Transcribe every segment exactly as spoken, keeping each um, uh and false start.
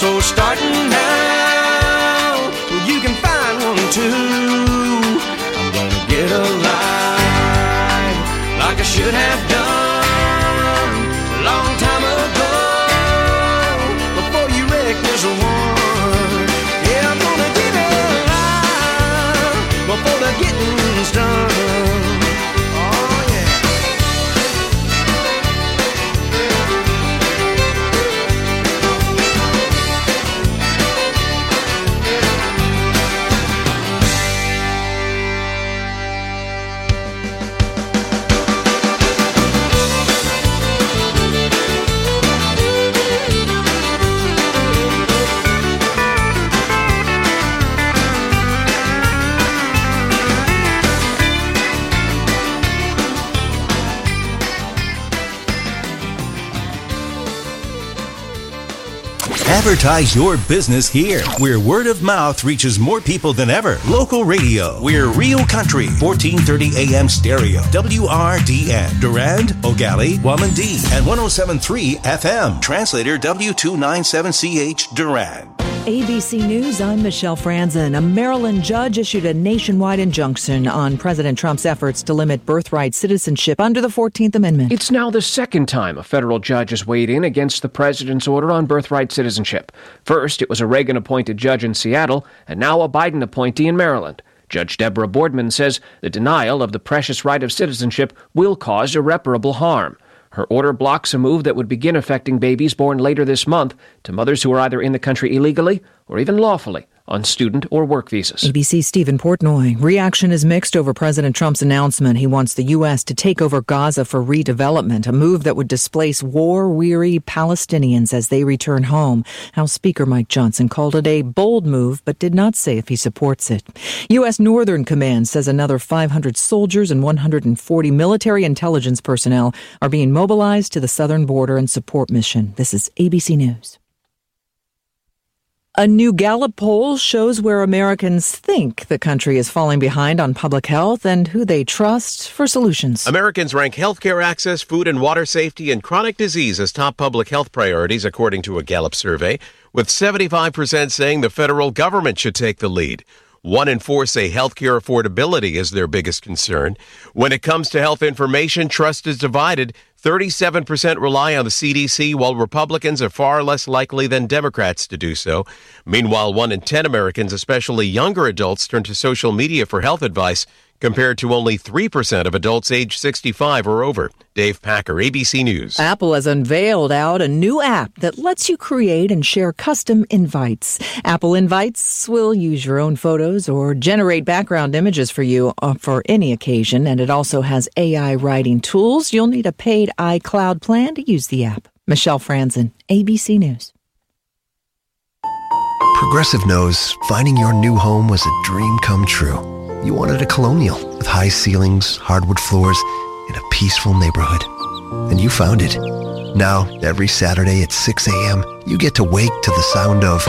So starting now, you can find one too. I'm gonna get alive like I should have done a long time ago, before you wreck this one. Yeah, I'm gonna get alive before the getting's done. Advertise your business here, where word of mouth reaches more people than ever. Local radio. We're Real Country, fourteen thirty A M stereo. W R D N. Durand, Ogali, Wamandee, and one oh seven point three F M. Translator W two ninety-seven C H, Durand. A B C News, I'm Michelle Franzen. A Maryland judge issued a nationwide injunction on President Trump's efforts to limit birthright citizenship under the fourteenth Amendment. It's now the second time a federal judge has weighed in against the president's order on birthright citizenship. First, it was a Reagan-appointed judge in Seattle, and now a Biden appointee in Maryland. Judge Deborah Boardman says the denial of the precious right of citizenship will cause irreparable harm. Her order blocks a move that would begin affecting babies born later this month to mothers who are either in the country illegally or even lawfully on student or work visas. A B C's Stephen Portnoy. Reaction is mixed over President Trump's announcement he wants the U S to take over Gaza for redevelopment, a move that would displace war-weary Palestinians as they return home. House Speaker Mike Johnson called it a bold move, but did not say if he supports it. U S Northern Command says another five hundred soldiers and one hundred forty military intelligence personnel are being mobilized to the southern border and support mission. This is A B C News. A new Gallup poll shows where Americans think the country is falling behind on public health and who they trust for solutions. Americans rank healthcare access, food and water safety, and chronic disease as top public health priorities, according to a Gallup survey, with seventy-five percent saying the federal government should take the lead. One in four say healthcare affordability is their biggest concern. When it comes to health information, trust is divided. thirty-seven percent rely on the C D C, while Republicans are far less likely than Democrats to do so. Meanwhile, one in ten Americans, especially younger adults, turn to social media for health advice, compared to only three percent of adults age sixty-five or over. Dave Packer, A B C News. Apple has unveiled out a new app that lets you create and share custom invites. Apple Invites will use your own photos or generate background images for you for any occasion, and it also has A I writing tools. You'll need a paid iCloud plan to use the app. Michelle Franzen, A B C News. Progressive knows finding your new home was a dream come true. You wanted a Colonial with high ceilings, hardwood floors, and a peaceful neighborhood. And you found it. Now, every Saturday at six a.m., you get to wake to the sound of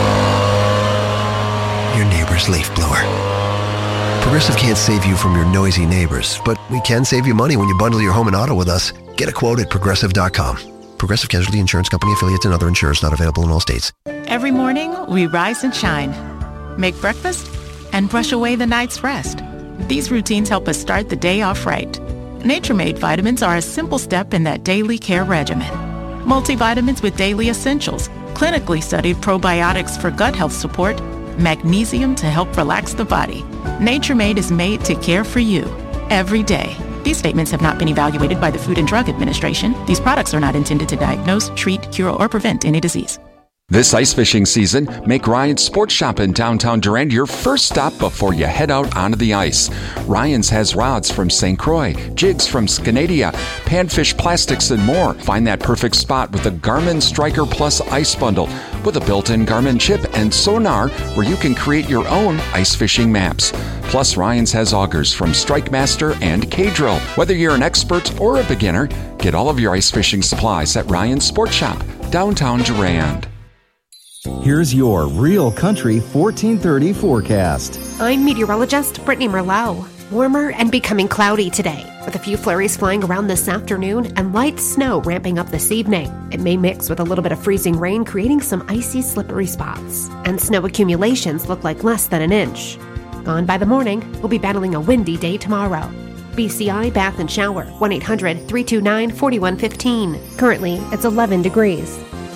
your neighbor's leaf blower. Progressive can't save you from your noisy neighbors, but we can save you money when you bundle your home and auto with us. Get a quote at Progressive dot com. Progressive Casualty Insurance Company, affiliates, and other insurers not available in all states. Every morning, we rise and shine. Make breakfast and brush away the night's rest. These routines help us start the day off right. Nature-Made vitamins are a simple step in that daily care regimen. Multivitamins with daily essentials, clinically studied probiotics for gut health support, magnesium to help relax the body. Nature-Made is made to care for you every day. These statements have not been evaluated by the Food and Drug Administration. These products are not intended to diagnose, treat, cure, or prevent any disease. This ice fishing season, make Ryan's Sports Shop in downtown Durand your first stop before you head out onto the ice. Ryan's has rods from Saint Croix, jigs from Scanadia, panfish plastics, and more. Find that perfect spot with the Garmin Striker Plus Ice Bundle with a built-in Garmin chip and sonar where you can create your own ice fishing maps. Plus, Ryan's has augers from Strike Master and K-Drill. Whether you're an expert or a beginner, get all of your ice fishing supplies at Ryan's Sports Shop, downtown Durand. Here's your Real Country fourteen thirty forecast. I'm meteorologist Brittany Merlot. Warmer and becoming cloudy today, with a few flurries flying around this afternoon and light snow ramping up this evening. It may mix with a little bit of freezing rain, creating some icy, slippery spots. And snow accumulations look like less than an inch. Gone by the morning, we'll be battling a windy day tomorrow. B C I Bath and Shower, one eight hundred, three two nine, four one one five. Currently, it's eleven degrees.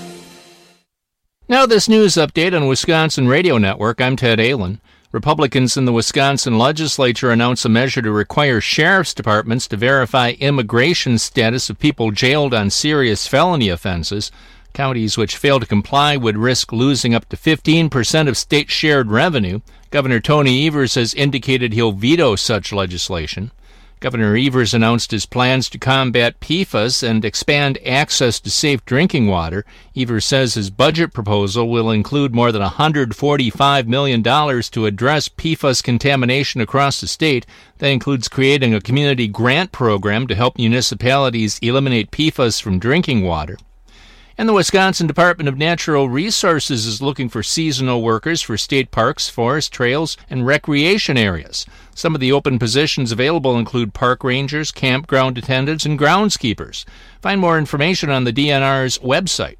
Now this news update on Wisconsin Radio Network. I'm Ted Allen. Republicans in the Wisconsin legislature announced a measure to require sheriff's departments to verify immigration status of people jailed on serious felony offenses. Counties which fail to comply would risk losing up to fifteen percent of state-shared revenue. Governor Tony Evers has indicated he'll veto such legislation. Governor Evers announced his plans to combat P F A S and expand access to safe drinking water. Evers says his budget proposal will include more than one hundred forty-five million dollars to address P F A S contamination across the state. That includes creating a community grant program to help municipalities eliminate P F A S from drinking water. And the Wisconsin Department of Natural Resources is looking for seasonal workers for state parks, forest trails, and recreation areas. Some of the open positions available include park rangers, campground attendants, and groundskeepers. Find more information on the D N R's website.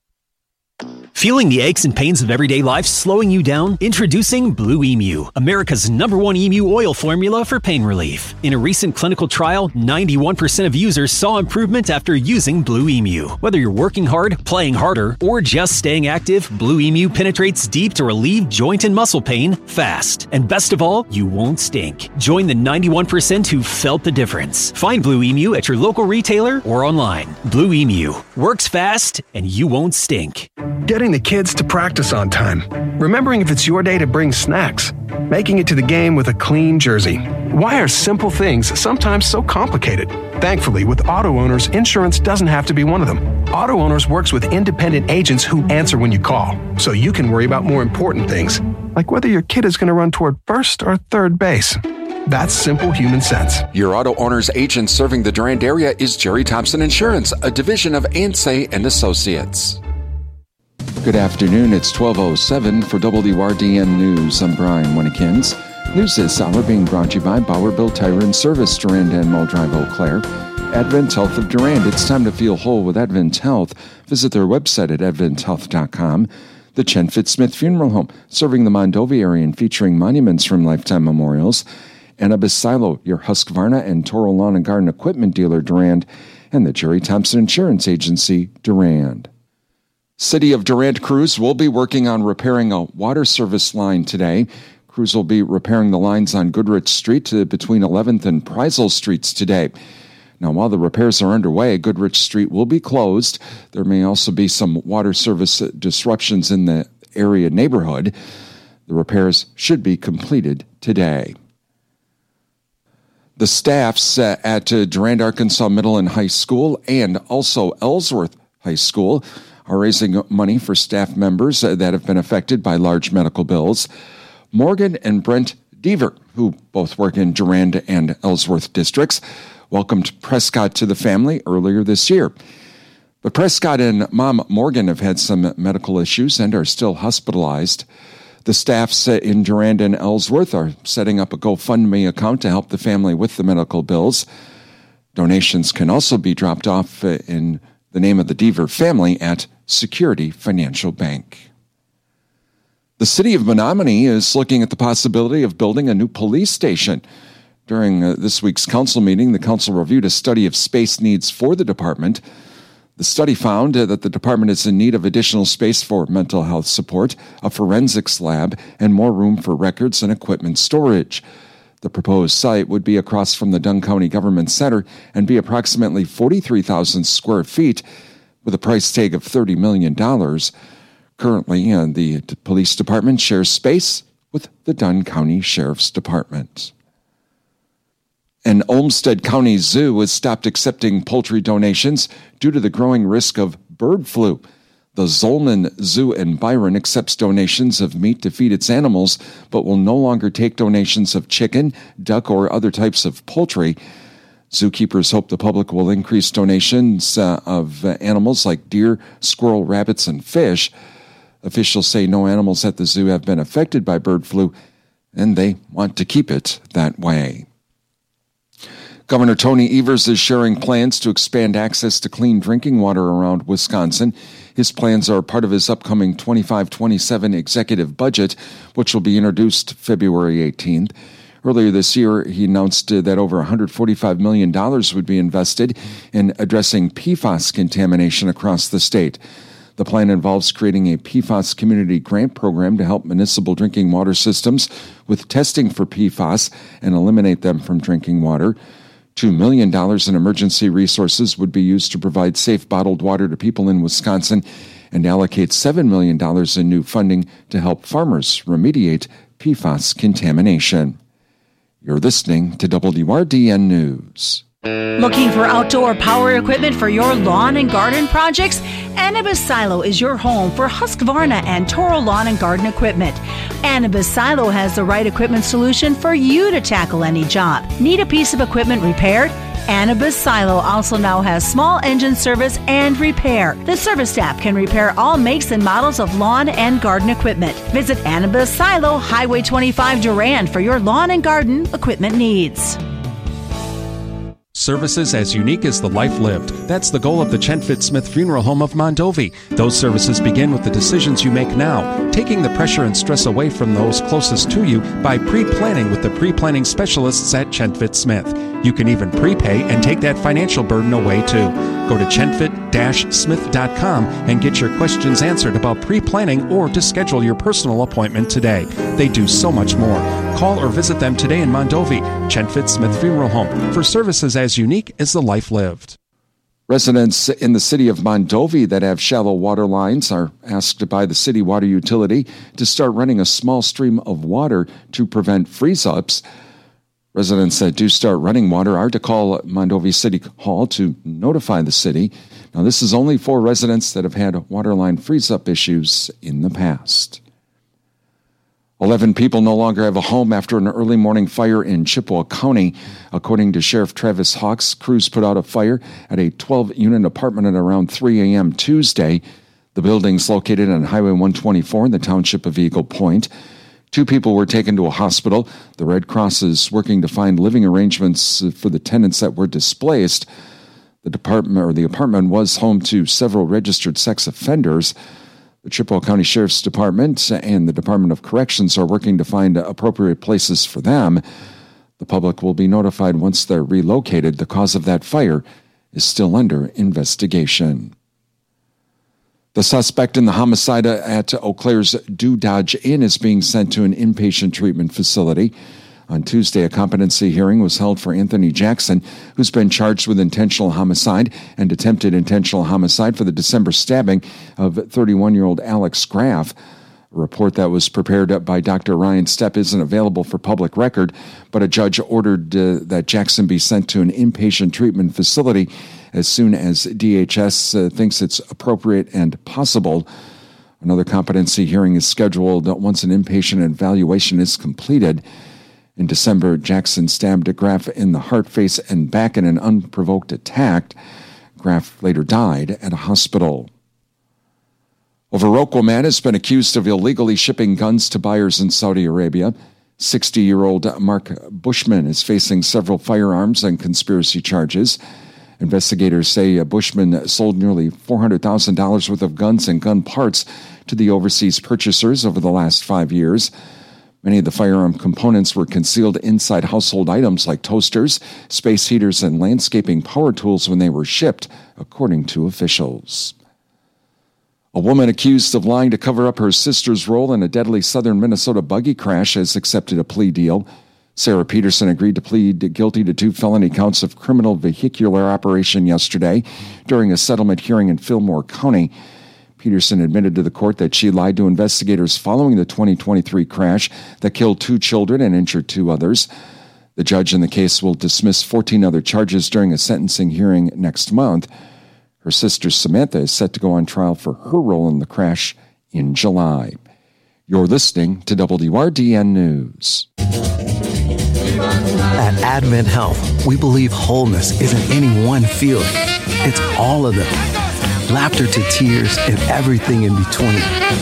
Feeling the aches and pains of everyday life slowing you down? Introducing Blue Emu, America's number one emu oil formula for pain relief. In a recent clinical trial, ninety-one percent of users saw improvement after using Blue Emu. Whether you're working hard, playing harder, or just staying active, Blue Emu penetrates deep to relieve joint and muscle pain fast. And best of all, you won't stink. Join the ninety-one percent who felt the difference. Find Blue Emu at your local retailer or online. Blue Emu works fast and you won't stink. Getting the kids to practice on time. Remembering if it's your day to bring snacks. Making it to the game with a clean jersey. Why are simple things sometimes so complicated? Thankfully, with Auto Owners, insurance doesn't have to be one of them. Auto Owners works with independent agents who answer when you call, so you can worry about more important things, like whether your kid is going to run toward first or third base. That's simple human sense. Your Auto Owners agent serving the Durand area is Jerry Thompson Insurance, a division of Ansay and Associates. Good afternoon. It's twelve oh seven for W R D N News. I'm Brian Winnekins. News this hour being brought to you by Bowerville Tire and Service, Durand and Muldrive, Eau Claire. Advent Health of Durand. It's time to feel whole with Advent Health. Visit their website at advent health dot com. The Chen Fitzsmith Funeral Home, serving the Mondovi area and featuring monuments from Lifetime Memorials. Annabis Silo, your Husqvarna and Toro Lawn and Garden Equipment dealer, Durand. And the Jerry Thompson Insurance Agency, Durand. City of Durand crews will be working on repairing a water service line today. Crews will be repairing the lines on Goodrich Street to between eleventh and Preisel Streets today. Now, while the repairs are underway, Goodrich Street will be closed. There may also be some water service disruptions in the area neighborhood. The repairs should be completed today. The staffs at Durand, Arkansas Middle and High School and also Ellsworth High School are raising money for staff members that have been affected by large medical bills. Morgan and Brent Deaver, who both work in Durand and Ellsworth districts, welcomed Prescott to the family earlier this year. But Prescott and Mom Morgan have had some medical issues and are still hospitalized. The staffs in Durand and Ellsworth are setting up a GoFundMe account to help the family with the medical bills. Donations can also be dropped off in the name of the Deaver family at Security Financial Bank. The city of Menominee is looking at the possibility of building a new police station. During uh, this week's council meeting, the council reviewed a study of space needs for the department. The study found uh, that the department is in need of additional space for mental health support, a forensics lab, and more room for records and equipment storage. The proposed site would be across from the Dunn County Government Center and be approximately forty-three thousand square feet with a price tag of thirty million dollars. Currently, uh, the police department shares space with the Dunn County Sheriff's Department. An Olmsted County Zoo has stopped accepting poultry donations due to the growing risk of bird flu. The Zolnan Zoo in Byron accepts donations of meat to feed its animals, but will no longer take donations of chicken, duck, or other types of poultry. Zookeepers hope the public will increase donations uh, of uh, animals like deer, squirrel, rabbits, and fish. Officials say no animals at the zoo have been affected by bird flu, and they want to keep it that way. Governor Tony Evers is sharing plans to expand access to clean drinking water around Wisconsin. His plans are part of his upcoming twenty-five twenty-seven executive budget, which will be introduced February eighteenth. Earlier this year, he announced that over one hundred forty-five million dollars would be invested in addressing P FAS contamination across the state. The plan involves creating a P FAS community grant program to help municipal drinking water systems with testing for P FAS and eliminate them from drinking water. two million dollars in emergency resources would be used to provide safe bottled water to people in Wisconsin and allocate seven million dollars in new funding to help farmers remediate P FAS contamination. You're listening to W R D N News. Looking for outdoor power equipment for your lawn and garden projects? Anibis Silo is your home for Husqvarna and Toro lawn and garden equipment. Anibis Silo has the right equipment solution for you to tackle any job. Need a piece of equipment repaired? Anibis Silo also now has small engine service and repair. The service staff can repair all makes and models of lawn and garden equipment. Visit Anibis Silo, Highway twenty-five Durand for your lawn and garden equipment needs. Services as unique as the life lived. That's the goal of the Chenfit Smith Funeral Home of Mondovi. Those services begin with the decisions you make now, taking the pressure and stress away from those closest to you by pre-planning with the pre-planning specialists at Chenfit Smith. You can even prepay and take that financial burden away too. Go to chenfit dash smith dot com and get your questions answered about pre-planning or to schedule your personal appointment today. They do so much more. Call or visit them today in Mondovi, Chenfit Smith Funeral Home, for services as unique as the life lived. Residents in the city of Mondovi that have shallow water lines are asked by the city water utility to start running a small stream of water to prevent freeze-ups. Residents that do start running water are to call Mondovi City Hall to notify the city. Now, this is only for residents that have had waterline freeze-up issues in the past. Eleven people no longer have a home after an early morning fire in Chippewa County. According to Sheriff Travis Hawks, crews put out a fire at a twelve-unit apartment at around three a.m. Tuesday. The building's located on Highway one twenty-four in the township of Eagle Point. Two people were taken to a hospital. The Red Cross is working to find living arrangements for the tenants that were displaced. The department or the apartment was home to several registered sex offenders. The Chippewa County Sheriff's Department and the Department of Corrections are working to find appropriate places for them. The public will be notified once they're relocated. The cause of that fire is still under investigation. The suspect in the homicide at Eau Claire's Do Dodge Inn is being sent to an inpatient treatment facility. On Tuesday, a competency hearing was held for Anthony Jackson, who's been charged with intentional homicide and attempted intentional homicide for the December stabbing of thirty-one-year-old Alex Graff. A report that was prepared by Doctor Ryan Stepp isn't available for public record, but a judge ordered uh, that Jackson be sent to an inpatient treatment facility as soon as D H S uh, thinks it's appropriate and possible. Another competency hearing is scheduled once an inpatient evaluation is completed. In December, Jackson stabbed Graff in the heart, face, and back in an unprovoked attack. Graff later died at a hospital. A Viroqua man has been accused of illegally shipping guns to buyers in Saudi Arabia. sixty-year-old Mark Bushman is facing several firearms and conspiracy charges. Investigators say Bushman sold nearly four hundred thousand dollars worth of guns and gun parts to the overseas purchasers over the last five years. Many of the firearm components were concealed inside household items like toasters, space heaters, and landscaping power tools when they were shipped, according to officials. A woman accused of lying to cover up her sister's role in a deadly southern Minnesota buggy crash has accepted a plea deal. Sarah Peterson agreed to plead guilty to two felony counts of criminal vehicular operation yesterday during a settlement hearing in Fillmore County. Peterson admitted to the court that she lied to investigators following the twenty twenty-three crash that killed two children and injured two others. The judge in the case will dismiss fourteen other charges during a sentencing hearing next month. Her sister Samantha is set to go on trial for her role in the crash in July. You're listening to W R D N News. At Advent Health, we believe wholeness isn't any one feeling. It's all of them. Laughter to tears and everything in between. So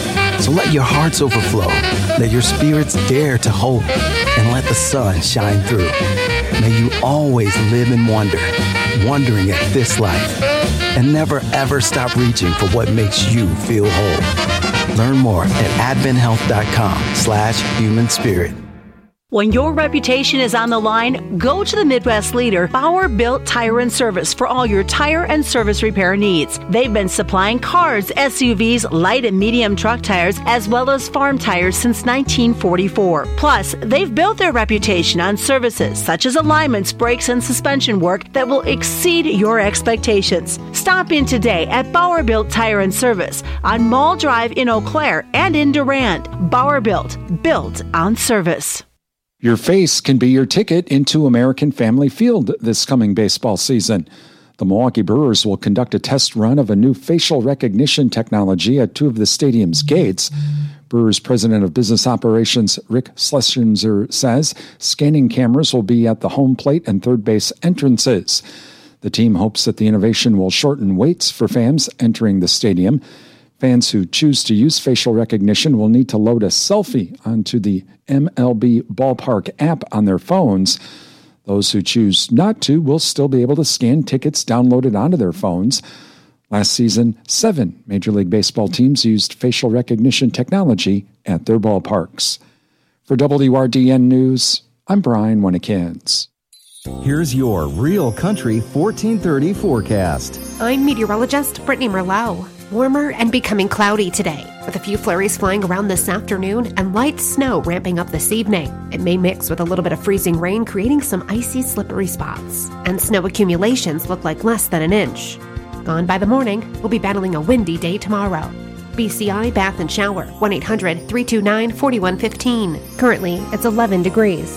So let your hearts overflow, let your spirits dare to hope, and let the sun shine through. May you always live in wonder, wondering at this life, and never ever stop reaching for what makes you feel whole. Learn more at adventhealth.com slash human spirit. When your reputation is on the line, go to the Midwest leader, Bauer Built Tire and Service, for all your tire and service repair needs. They've been supplying cars, S U Vs, light and medium truck tires, as well as farm tires since nineteen forty-four. Plus, they've built their reputation on services such as alignments, brakes, and suspension work that will exceed your expectations. Stop in today at Bauer Built Tire and Service on Mall Drive in Eau Claire and in Durand. Bauer Built, built on service. Your face can be your ticket into American Family Field this coming baseball season. The Milwaukee Brewers will conduct a test run of a new facial recognition technology at two of the stadium's gates. Brewers President of Business Operations Rick Schlesinger says scanning cameras will be at the home plate and third base entrances. The team hopes that the innovation will shorten waits for fans entering the stadium. Fans who choose to use facial recognition will need to load a selfie onto the M L B Ballpark app on their phones. Those who choose not to will still be able to scan tickets downloaded onto their phones. Last season, seven Major League Baseball teams used facial recognition technology at their ballparks. For W R D N News, I'm Brian Winnikins. Here's your Real Country fourteen thirty forecast. I'm meteorologist Brittany Merlot. Warmer and becoming cloudy today, with a few flurries flying around this afternoon and light snow ramping up this evening. It may mix with a little bit of freezing rain, creating some icy, slippery spots. And snow accumulations look like less than an inch. Gone by the morning, we'll be battling a windy day tomorrow. B C I Bath and Shower, one eight hundred, three two nine, four one one five. Currently, it's eleven degrees.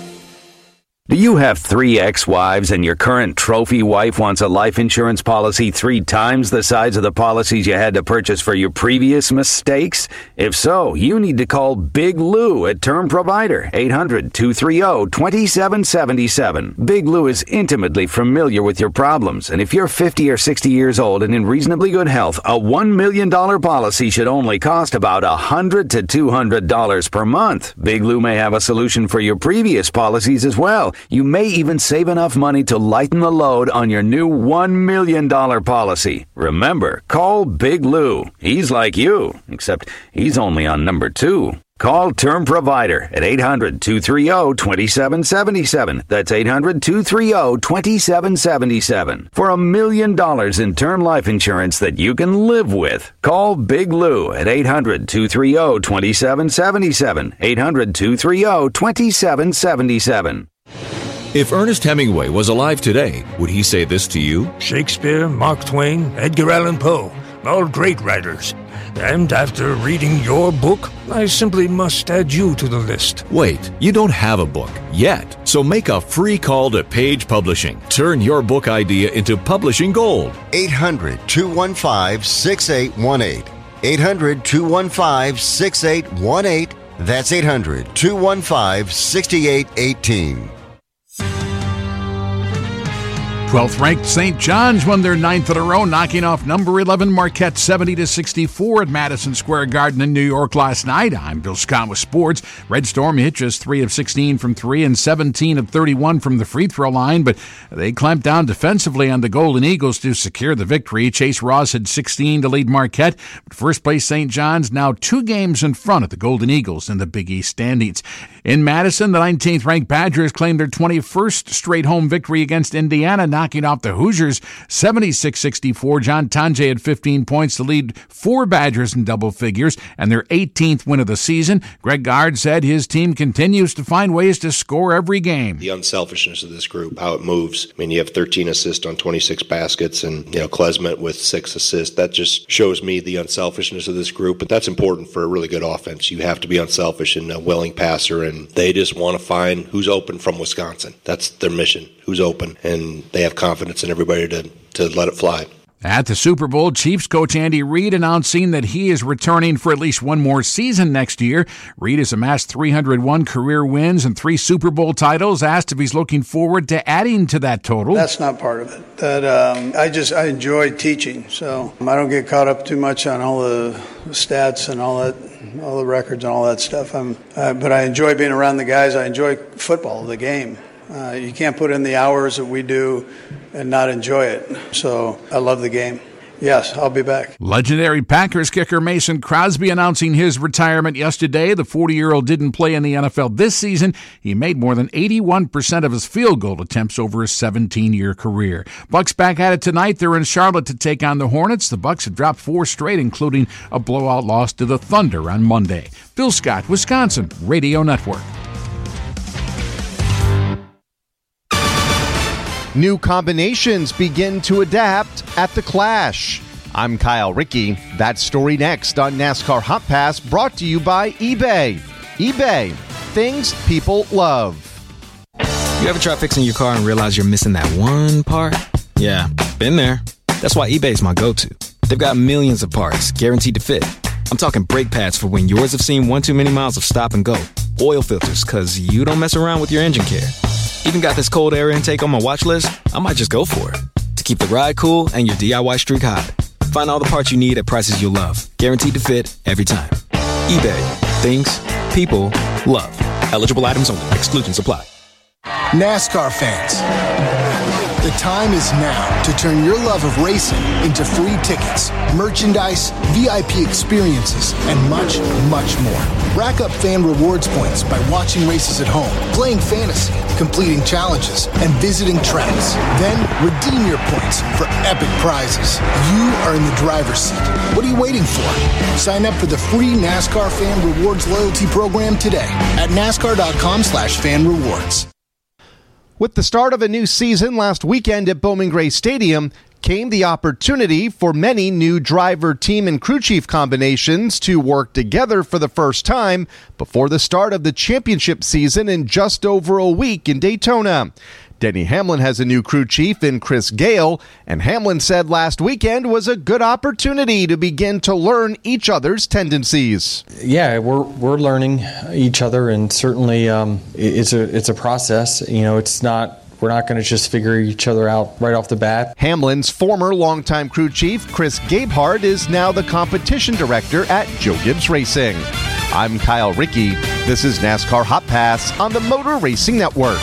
Do you have three ex-wives and your current trophy wife wants a life insurance policy three times the size of the policies you had to purchase for your previous mistakes? If so, you need to call Big Lou at Term Provider, eight hundred, two three zero, two seven seven seven. Big Lou is intimately familiar with your problems, and if you're fifty or sixty years old and in reasonably good health, a one million dollars policy should only cost about one hundred to two hundred dollars per month. Big Lou may have a solution for your previous policies as well. You may even save enough money to lighten the load on your new one million dollars policy. Remember, call Big Lou. He's like you, except he's only on number two. Call Term Provider at eight hundred, two three zero, two seven seven seven. That's eight hundred, two three zero, two seven seven seven. For a million dollars in term life insurance that you can live with. Call Big Lou at eight hundred, two three zero, two seven seven seven. eight hundred, two three zero, two seven seven seven. If Ernest Hemingway was alive today, would he say this to you? Shakespeare, Mark Twain, Edgar Allan Poe, all great writers. And after reading your book, I simply must add you to the list. Wait, you don't have a book yet. So make a free call to Page Publishing. Turn your book idea into publishing gold. eight hundred, two one five, six eight one eight. eight hundred, two one five, six eight one eight. That's eight hundred, two one five, six eight one eight. twelfth-ranked Saint John's won their ninth in a row, knocking off number eleven Marquette seventy to sixty-four at Madison Square Garden in New York last night. I'm Bill Scott with sports. Red Storm hit just three of sixteen from three and seventeen of thirty-one from the free throw line, but they clamped down defensively on the Golden Eagles to secure the victory. Chase Ross had sixteen to lead Marquette, but first-place Saint John's now two games in front of the Golden Eagles in the Big East standings. In Madison, the nineteenth-ranked Badgers claimed their twenty-first straight home victory against Indiana, knocking off the Hoosiers seventy-six sixty-four. John Tonje had fifteen points to lead four Badgers in double figures and their eighteenth win of the season. Greg Gard said his team continues to find ways to score every game. The unselfishness of this group, how it moves. I mean, you have thirteen assists on twenty-six baskets and, you know, Klesmet with six assists. That just shows me the unselfishness of this group, but that's important for a really good offense. You have to be unselfish and a willing passer, and they just want to find who's open from Wisconsin. That's their mission, who's open, and they have confidence in everybody to, to let it fly. At the Super Bowl, Chiefs coach Andy Reid announcing that he is returning for at least one more season next year. Reid has amassed three hundred one career wins and three Super Bowl titles. Asked if he's looking forward to adding to that total. That's not part of it. That um, I just I enjoy teaching, so I don't get caught up too much on all the stats and all that, all the records and all that stuff. I'm, uh, but I enjoy being around the guys. I enjoy football, the game. Uh, you can't put in the hours that we do and not enjoy it. So I love the game. Yes, I'll be back. Legendary Packers kicker Mason Crosby announcing his retirement yesterday. The forty-year-old didn't play in the N F L this season. He made more than eighty-one percent of his field goal attempts over his seventeen-year career. Bucks back at it tonight. They're in Charlotte to take on the Hornets. The Bucks have dropped four straight, including a blowout loss to the Thunder on Monday. Phil Scott, Wisconsin Radio Network. New combinations begin to adapt at the Clash. I'm Kyle Rickey. That story next on NASCAR Hot Pass, brought to you by eBay. eBay, things people love. You ever try fixing your car and realize you're missing that one part? Yeah, been there. That's why eBay's my go-to. They've got millions of parts guaranteed to fit. I'm talking brake pads for when yours have seen one too many miles of stop and go. Oil filters, because you don't mess around with your engine care. Even got this cold air intake on my watch list. I might just go for it. To keep the ride cool and your D I Y streak hot. Find all the parts you need at prices you'll love. Guaranteed to fit every time. eBay. Things people love. Eligible items only. Exclusions apply. NASCAR fans, the time is now to turn your love of racing into free tickets, merchandise, V I P experiences, and much, much more. Rack up fan rewards points by watching races at home, playing fantasy, completing challenges, and visiting tracks. Then redeem your points for epic prizes. You are in the driver's seat. What are you waiting for? Sign up for the free NASCAR Fan Rewards loyalty program today at NASCAR.com slash fan rewards. With the start of a new season last weekend at Bowman Gray Stadium came the opportunity for many new driver, team, and crew chief combinations to work together for the first time before the start of the championship season in just over a week in Daytona. Denny Hamlin has a new crew chief in Chris Gale, and Hamlin said last weekend was a good opportunity to begin to learn each other's tendencies. Yeah, we're we're learning each other, and certainly um, it's a it's a process. You know, it's not. We're not going to just figure each other out right off the bat. Hamlin's former longtime crew chief, Chris Gabehart, is now the competition director at Joe Gibbs Racing. I'm Kyle Rickey. This is NASCAR Hot Pass on the Motor Racing Network.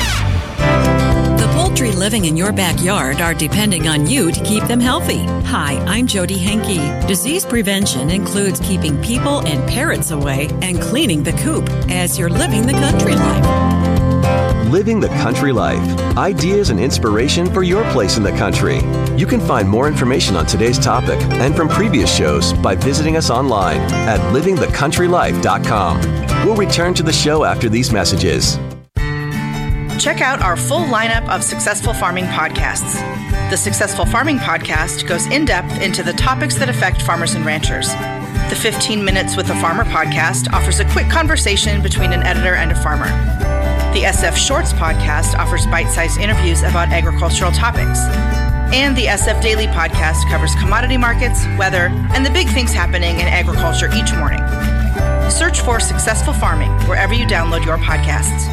The poultry living in your backyard are depending on you to keep them healthy. Hi, I'm Jody Henke. Disease prevention includes keeping people and parrots away and cleaning the coop as you're living the country life. Living the Country Life. Ideas and inspiration for your place in the country. You can find more information on today's topic and from previous shows by visiting us online at living the country life dot com. We'll return to the show after these messages. Check out our full lineup of Successful Farming podcasts. The Successful Farming podcast goes in-depth into the topics that affect farmers and ranchers. The fifteen Minutes with a Farmer podcast offers a quick conversation between an editor and a farmer. The S F Shorts podcast offers bite-sized interviews about agricultural topics. And the S F Daily podcast covers commodity markets, weather, and the big things happening in agriculture each morning. Search for Successful Farming wherever you download your podcasts.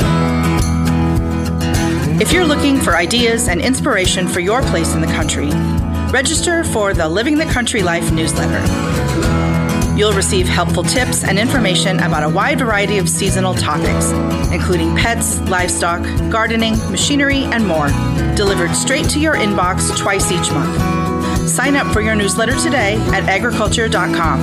If you're looking for ideas and inspiration for your place in the country, register for the Living the Country Life newsletter. You'll receive helpful tips and information about a wide variety of seasonal topics, including pets, livestock, gardening, machinery, and more, delivered straight to your inbox twice each month. Sign up for your newsletter today at agriculture dot com.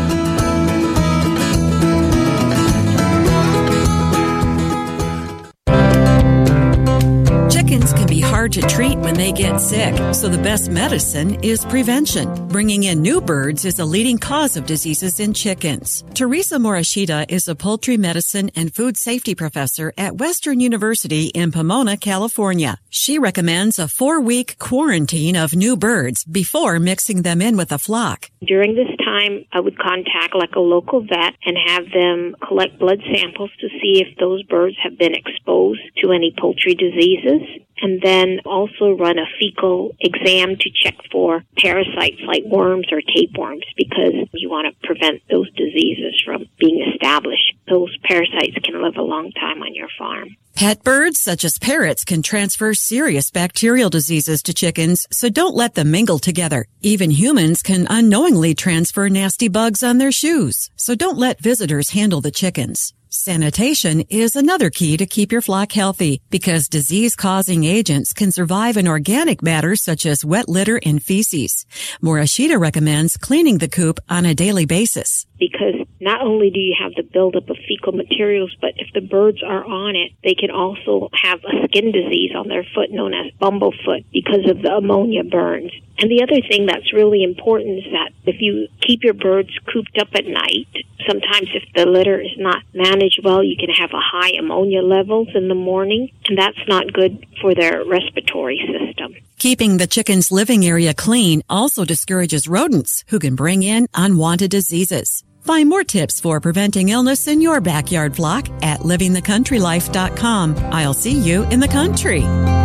Chickens can be hard to treat when they get sick, so the best medicine is prevention. Bringing in new birds is a leading cause of diseases in chickens. Teresa Morishita is a poultry medicine and food safety professor at Western University in Pomona, California. She recommends a four-week quarantine of new birds before mixing them in with a flock. During this time, I would contact like a local vet and have them collect blood samples to see if those birds have been exposed to any poultry diseases. and then also run a fecal exam to check for parasites like worms or tapeworms, because you want to prevent those diseases from being established. Those parasites can live a long time on your farm. Pet birds, such as parrots, can transfer serious bacterial diseases to chickens, so don't let them mingle together. Even humans can unknowingly transfer nasty bugs on their shoes, so don't let visitors handle the chickens. Sanitation is another key to keep your flock healthy, because disease-causing agents can survive in organic matter such as wet litter and feces. Morishita recommends cleaning the coop on a daily basis. Because not only do you have the buildup of fecal materials, but if the birds are on it, they can also have a skin disease on their foot known as bumblefoot because of the ammonia burns. And the other thing that's really important is that if you keep your birds cooped up at night, sometimes if the litter is not managed well, you can have a high ammonia levels in the morning, and that's not good for their respiratory system. Keeping the chicken's living area clean also discourages rodents, who can bring in unwanted diseases. Find more tips for preventing illness in your backyard flock at living the country life dot com. I'll see you in the country.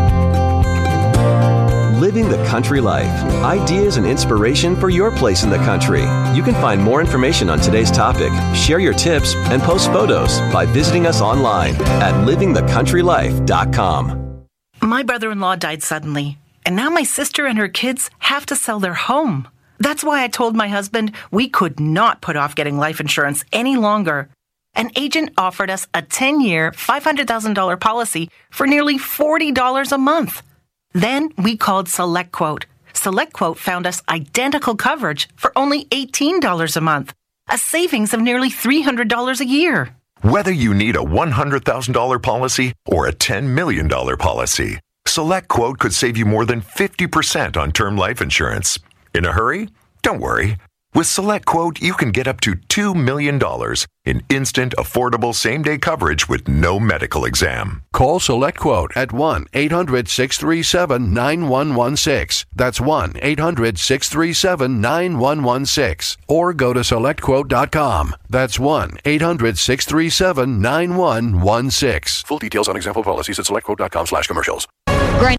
Living the Country Life. Ideas and inspiration for your place in the country. You can find more information on today's topic, share your tips, and post photos by visiting us online at living the country life dot com. My brother-in-law died suddenly, and now my sister and her kids have to sell their home. That's why I told my husband we could not put off getting life insurance any longer. An agent offered us a ten-year, five hundred thousand dollars policy for nearly forty dollars a month. Then we called SelectQuote. SelectQuote found us identical coverage for only eighteen dollars a month, a savings of nearly three hundred dollars a year. Whether you need a one hundred thousand dollars policy or a ten million dollars policy, SelectQuote could save you more than fifty percent on term life insurance. In a hurry? Don't worry. With SelectQuote, you can get up to two million dollars in instant, affordable, same-day coverage with no medical exam. Call SelectQuote at one eight hundred six three seven nine one one six. That's one eight hundred six three seven nine one one six. Or go to select quote dot com. That's one eight hundred six three seven nine one one six. Full details on example policies at select quote dot com slash commercials. Grain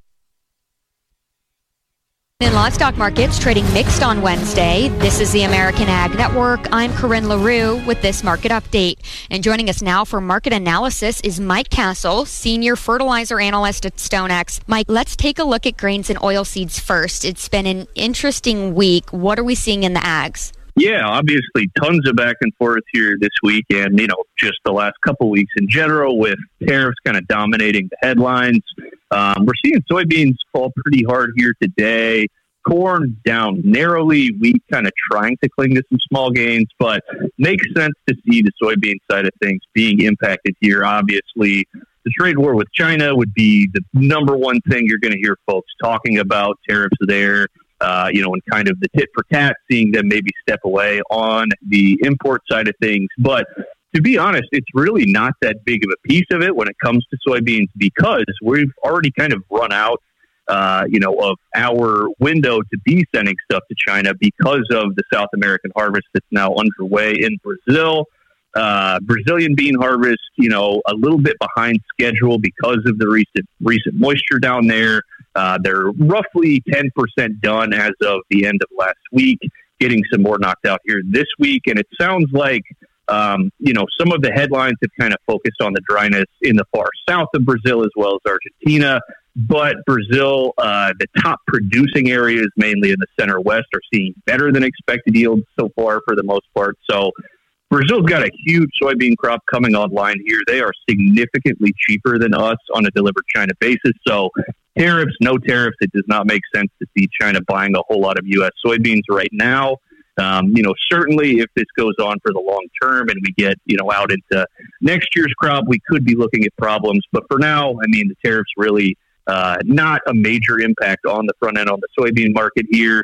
and livestock markets trading mixed on Wednesday. This is the American Ag Network. I'm Corinne LaRue with this market update. And joining us now for market analysis is Mike Castle, Senior Fertilizer Analyst at StoneX. Mike, let's take a look at grains and oilseeds first. It's been an interesting week. What are we seeing in the ags? Yeah, obviously tons of back and forth here this week, and, you know, just the last couple weeks in general with tariffs kind of dominating the headlines. Um, we're seeing soybeans fall pretty hard here today. Corn down narrowly, wheat kind of trying to cling to some small gains, but makes sense to see the soybean side of things being impacted here. Obviously, the trade war with China would be the number one thing you're going to hear folks talking about. Tariffs there, uh, you know, and kind of the tit for tat, seeing them maybe step away on the import side of things. But to be honest, it's really not that big of a piece of it when it comes to soybeans, because we've already kind of run out Uh, you know, of our window to be sending stuff to China because of the South American harvest that's now underway in Brazil. Uh, Brazilian bean harvest, you know, a little bit behind schedule because of the recent recent moisture down there. Uh, they're roughly ten percent done as of the end of last week, getting some more knocked out here this week. And it sounds like, um, you know, some of the headlines have kind of focused on the dryness in the far south of Brazil as well as Argentina. But Brazil, uh, the top producing areas, mainly in the center west, are seeing better than expected yields so far for the most part. So Brazil's got a huge soybean crop coming online here. They are significantly cheaper than us on a delivered China basis. So tariffs, no tariffs, it does not make sense to see China buying a whole lot of U S soybeans right now. Um, you know, certainly if this goes on for the long term and we get, you know, out into next year's crop, we could be looking at problems. But for now, I mean, the tariffs really Uh, not a major impact on the front end on the soybean market here.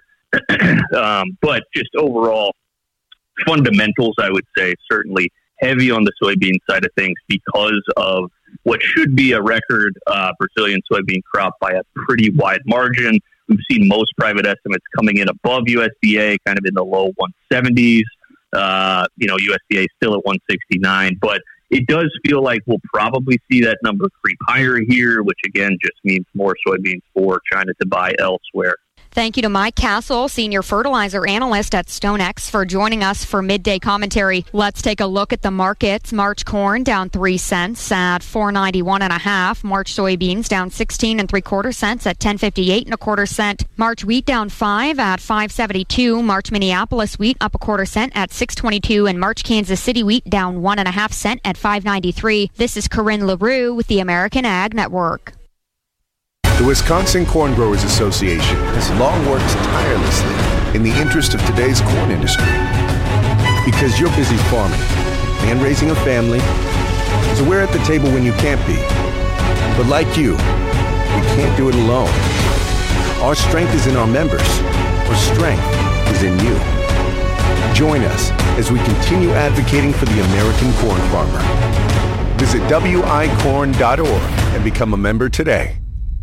um, but just overall fundamentals, I would say, certainly heavy on the soybean side of things because of what should be a record uh, Brazilian soybean crop by a pretty wide margin. We've seen most private estimates coming in above U S D A, kind of in the low one seventies. Uh, you know, U S D A still at one sixty-nine, but it does feel like we'll probably see that number creep higher here, which again just means more soybeans for China to buy elsewhere. Thank you to Mike Castle, Senior Fertilizer Analyst at StoneX, for joining us for Midday Commentary. Let's take a look at the markets. March corn down three cents at four ninety-one and a half. March soybeans down sixteen and three quarter cents at ten fifty-eight and a quarter cent. March wheat down five at five seventy-two. March Minneapolis wheat up a quarter cent at six twenty-two, and March Kansas City wheat down one and a half cent at five ninety-three. This is Corinne LaRue with the American Ag Network. The Wisconsin Corn Growers Association has long worked tirelessly in the interest of today's corn industry. Because you're busy farming and raising a family, so we're at the table when you can't be. But like you, we can't do it alone. Our strength is in our members. Our strength is in you. Join us as we continue advocating for the American corn farmer. Visit W I corn dot org and become a member today.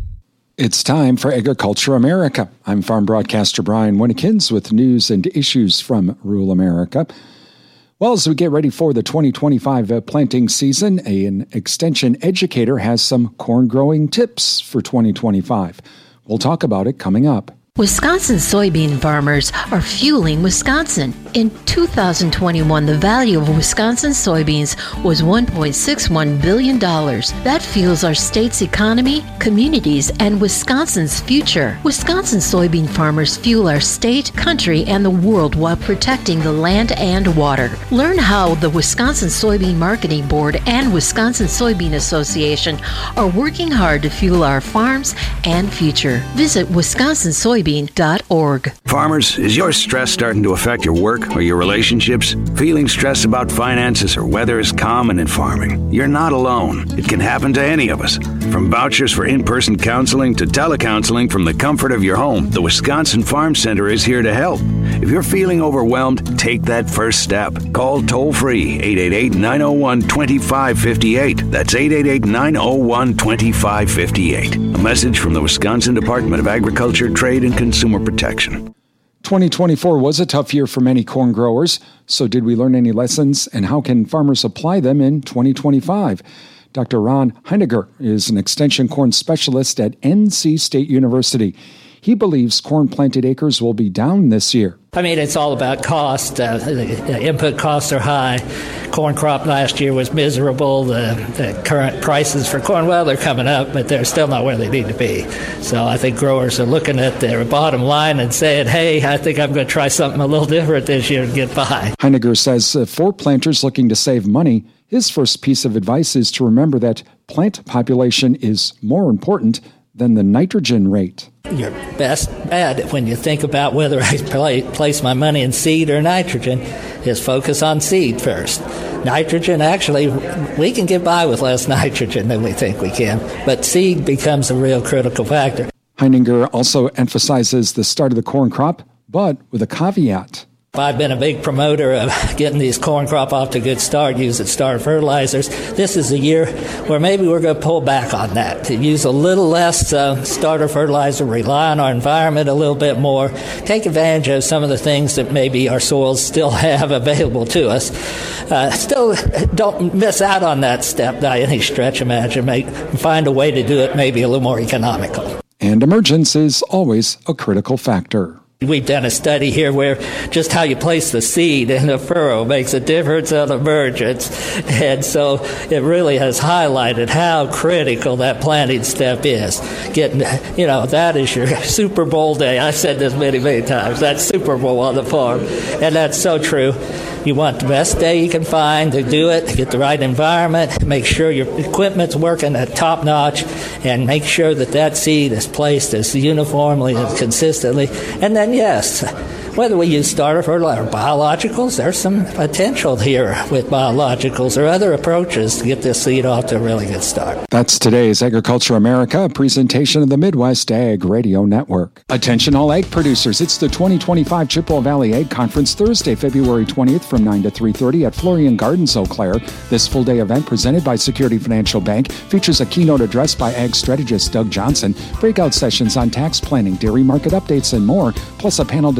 It's time for Agriculture America. I'm farm broadcaster Brian Winnikins with news and issues from rural America. Well, as we get ready for the twenty twenty-five uh, planting season, an extension educator has some corn growing tips for twenty twenty-five. We'll talk about it coming up. Wisconsin soybean farmers are fueling Wisconsin. In two thousand twenty-one, the value of Wisconsin soybeans was one point six one billion dollars. That fuels our state's economy, communities, and Wisconsin's future. Wisconsin soybean farmers fuel our state, country, and the world while protecting the land and water. Learn how the Wisconsin Soybean Marketing Board and Wisconsin Soybean Association are working hard to fuel our farms and future. Visit Wisconsin Soybean dot org. Farmers, is your stress starting to affect your work or your relationships? Feeling stressed about finances or weather is common in farming. You're not alone. It can happen to any of us. From vouchers for in-person counseling to telecounseling from the comfort of your home, the Wisconsin Farm Center is here to help. If you're feeling overwhelmed, take that first step. Call toll-free eight eight eight, nine oh one, two five five eight. That's eight eight eight, nine oh one, two five five eight. A message from the Wisconsin Department of Agriculture, Trade, and Consumer Protection. twenty twenty-four was a tough year for many corn growers. So did we learn any lessons, and how can farmers apply them in twenty twenty-five? Doctor Ron Heiniger is an extension corn specialist at N C State University. He believes corn planted acres will be down this year. I mean, it's all about cost. Uh, the input costs are high. Corn crop last year was miserable. The, the current prices for corn, well, they're coming up, but they're still not where they need to be. So I think growers are looking at their bottom line and saying, hey, I think I'm going to try something a little different this year and get by. Heiniger says uh, for planters looking to save money, his first piece of advice is to remember that plant population is more important than the nitrogen rate. Your best bet when you think about whether I play, place my money in seed or nitrogen is focus on seed first. Nitrogen, actually, we can get by with less nitrogen than we think we can, but seed becomes a real critical factor. Heiniger also emphasizes the start of the corn crop, but with a caveat. I've been a big promoter of getting these corn crop off to a good start, using starter fertilizers. This is a year where maybe we're going to pull back on that, to use a little less uh, starter fertilizer, rely on our environment a little bit more, take advantage of some of the things that maybe our soils still have available to us. Uh, still, don't miss out on that step by any stretch. Imagine, make, find a way to do it maybe a little more economical. And emergence is always a critical factor. We've done a study here where just how you place the seed in a furrow makes a difference on emergence. And so it really has highlighted how critical that planting step is. Getting, you know, that is your Super Bowl day. I've said this many, many times. That's Super Bowl on the farm. And that's so true. You want the best day you can find to do it, to get the right environment, make sure your equipment's working at top notch, and make sure that that seed is placed as uniformly and consistently. And then, yes, whether we use starter fertilizer or biologicals, there's some potential here with biologicals or other approaches to get this seed off to a really good start. That's today's Agriculture America, a presentation of the Midwest Ag Radio Network. Attention all ag producers, it's the twenty twenty-five Chippewa Valley Ag Conference, Thursday, February twentieth from nine to three thirty at Florian Gardens, Eau Claire. This full-day event presented by Security Financial Bank features a keynote address by ag strategist Doug Johnson, breakout sessions on tax planning, dairy market updates, and more, plus a panel discussion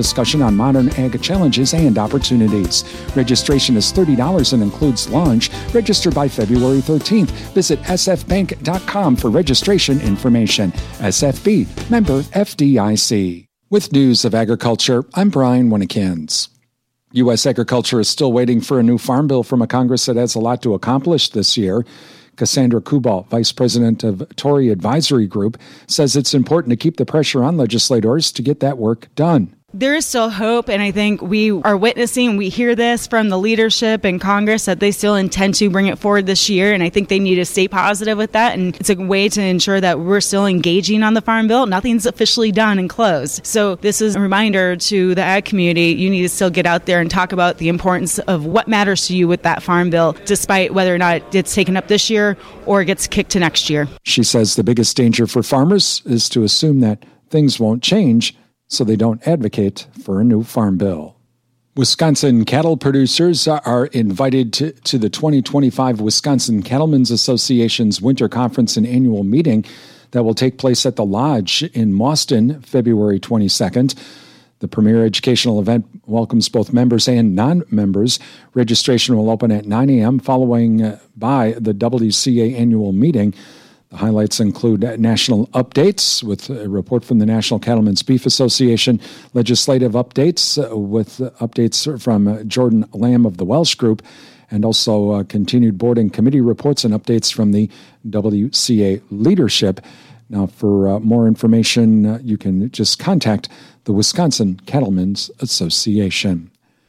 on modern ag challenges and opportunities. Registration is thirty dollars and includes lunch. Register by February thirteenth. Visit s f bank dot com for registration information. S F B, member F D I C. With news of agriculture, I'm Brian Winnikins. U S agriculture is still waiting for a new farm bill from a Congress that has a lot to accomplish this year. Cassandra Kubal, vice president of Tory Advisory Group, says it's important to keep the pressure on legislators to get that work done. There is still hope, and I think we are witnessing, we hear this from the leadership in Congress that they still intend to bring it forward this year, and I think they need to stay positive with that, and it's a way to ensure that we're still engaging on the Farm Bill. Nothing's officially done and closed. So this is a reminder to the ag community, you need to still get out there and talk about the importance of what matters to you with that Farm Bill, despite whether or not it's taken up this year or gets kicked to next year. She says the biggest danger for farmers is to assume that things won't change, so they don't advocate for a new farm bill. Wisconsin cattle producers are invited to, to the twenty twenty-five Wisconsin Cattlemen's Association's Winter Conference and Annual Meeting that will take place at the Lodge in Mauston, February twenty-second. The premier educational event welcomes both members and non-members. Registration will open at nine a.m. following by the W C A annual meeting. The highlights include national updates with a report from the National Cattlemen's Beef Association, legislative updates with updates from Jordan Lamb of the Welsh Group, and also uh, continued board and committee reports and updates from the W C A leadership. Now, for uh, more information, uh, you can just contact the Wisconsin Cattlemen's Association.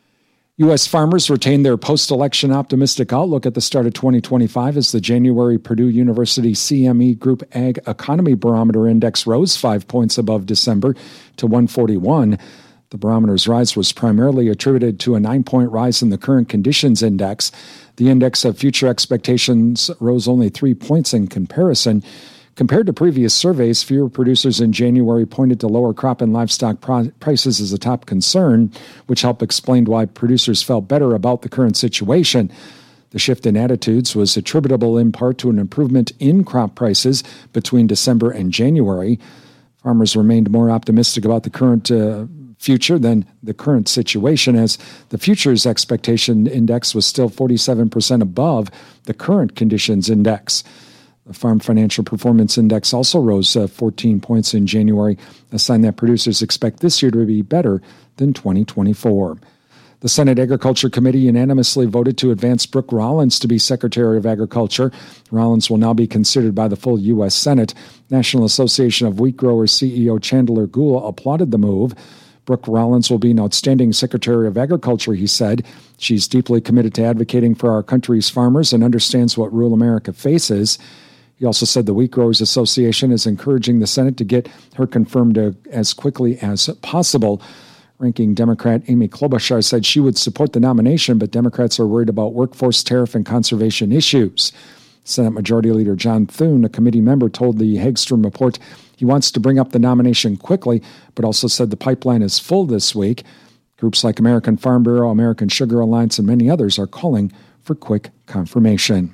U S farmers retain their post-election optimistic outlook at the start of twenty twenty-five as the January Purdue University C M E Group Ag Economy Barometer Index rose five points above December to one forty-one. The barometer's rise was primarily attributed to a nine-point rise in the Current Conditions Index. The index of future expectations rose only three points in comparison. Compared to previous surveys, fewer producers in January pointed to lower crop and livestock pro- prices as a top concern, which helped explain why producers felt better about the current situation. The shift in attitudes was attributable in part to an improvement in crop prices between December and January. Farmers remained more optimistic about the current uh, future than the current situation, as the futures expectation index was still forty-seven percent above the current conditions index. The Farm Financial Performance Index also rose uh, fourteen points in January, a sign that producers expect this year to be better than twenty twenty-four. The Senate Agriculture Committee unanimously voted to advance Brooke Rollins to be Secretary of Agriculture. Rollins will now be considered by the full U S Senate. National Association of Wheat Growers C E O Chandler Gould applauded the move. Brooke Rollins will be an outstanding Secretary of Agriculture, he said. She's deeply committed to advocating for our country's farmers and understands what rural America faces. He also said the Wheat Growers Association is encouraging the Senate to get her confirmed as quickly as possible. Ranking Democrat Amy Klobuchar said she would support the nomination, but Democrats are worried about workforce, tariff, and conservation issues. Senate Majority Leader John Thune, a committee member, told the Hagstrom Report he wants to bring up the nomination quickly, but also said the pipeline is full this week. Groups like American Farm Bureau, American Sugar Alliance, and many others are calling for quick confirmation.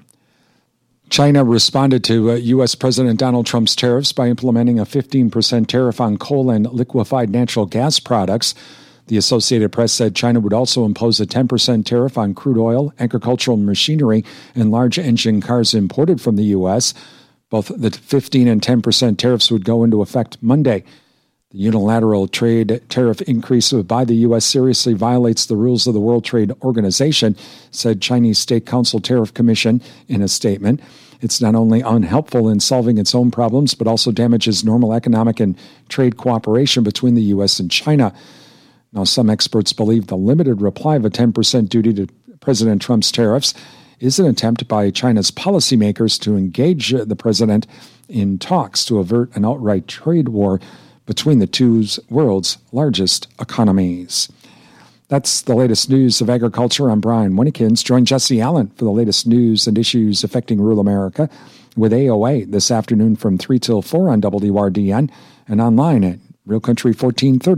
China responded to uh, U S. President Donald Trump's tariffs by implementing a fifteen percent tariff on coal and liquefied natural gas products. The Associated Press said China would also impose a ten percent tariff on crude oil, agricultural machinery, and large engine cars imported from the U S. Both the fifteen and ten percent tariffs would go into effect Monday. The unilateral trade tariff increase by the U S seriously violates the rules of the World Trade Organization, said Chinese State Council Tariff Commission in a statement. It's not only unhelpful in solving its own problems, but also damages normal economic and trade cooperation between the U S and China. Now, some experts believe the limited reply of a ten percent duty to President Trump's tariffs is an attempt by China's policymakers to engage the president in talks to avert an outright trade war between the two world's largest economies. That's the latest news of agriculture. I'm Brian Winnikins. Join Jesse Allen for the latest news and issues affecting rural America with A O A this afternoon from three till four on W R D N and online at real country fourteen thirty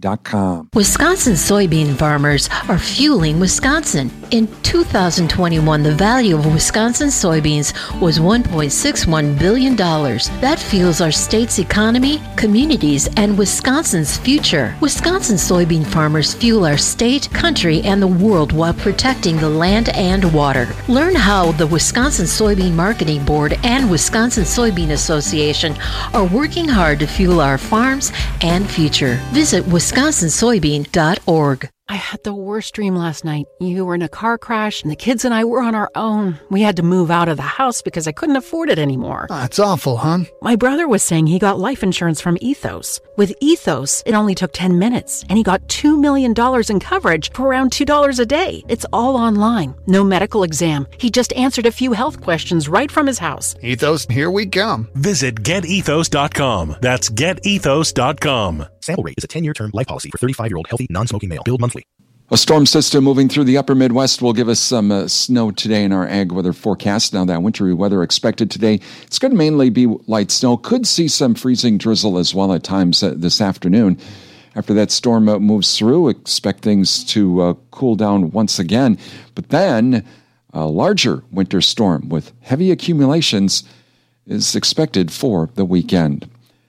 dot com. Wisconsin soybean farmers are fueling Wisconsin. In two thousand twenty-one, the value of Wisconsin soybeans was one point six one billion dollars. That fuels our state's economy, communities, and Wisconsin's future. Wisconsin soybean farmers fuel our state, country, and the world while protecting the land and water. Learn how the Wisconsin Soybean Marketing Board and Wisconsin Soybean Association are working hard to fuel our farms and future. Visit wisconsin soybean dot org. I had the worst dream last night. You were in a car crash, and the kids and I were on our own. We had to move out of the house because I couldn't afford it anymore. That's awful, hon. My brother was saying he got life insurance from Ethos. With Ethos, it only took ten minutes, and he got two million dollars in coverage for around two dollars a day. It's all online. No medical exam. He just answered a few health questions right from his house. Ethos, here we come. Visit get ethos dot com. That's get ethos dot com. Sample rate is a ten-year term life policy for thirty-five-year-old healthy, non-smoking male. Billed monthly. A storm system moving through the upper Midwest will give us some uh, snow today in our ag weather forecast. Now, that wintry weather expected today, it's going to mainly be light snow. Could see some freezing drizzle as well at times uh, this afternoon. After that storm uh, moves through, expect things to uh, cool down once again. But then a larger winter storm with heavy accumulations is expected for the weekend.